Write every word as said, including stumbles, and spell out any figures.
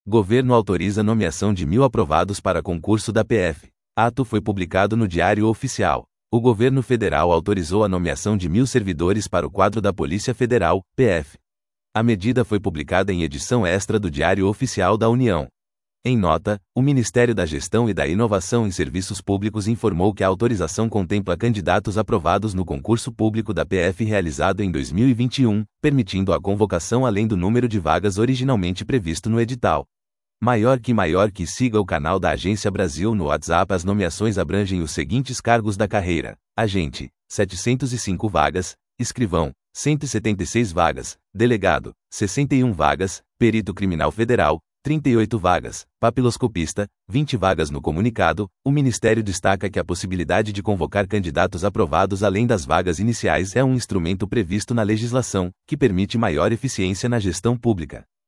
Governo autoriza nomeação de mil aprovados para concurso da P F. Ato foi publicado no Diário Oficial. O governo federal autorizou a nomeação de mil servidores para o quadro da Polícia Federal, P F. A medida foi publicada em edição extra do Diário Oficial da União. Em nota, o Ministério da Gestão e da Inovação em Serviços Públicos informou que a autorização contempla candidatos aprovados no concurso público da P F realizado em dois mil e vinte e um, permitindo a convocação além do número de vagas originalmente previsto no edital. Maior que maior que siga o canal da Agência Brasil no WhatsApp. As nomeações abrangem os seguintes cargos da carreira: agente, setecentas e cinco vagas; escrivão, cento e setenta e seis vagas; delegado, sessenta e uma vagas; perito criminal federal, trinta e oito vagas; papiloscopista, vinte vagas. No comunicado, o Ministério destaca que a possibilidade de convocar candidatos aprovados além das vagas iniciais é um instrumento previsto na legislação, que permite maior eficiência na gestão pública.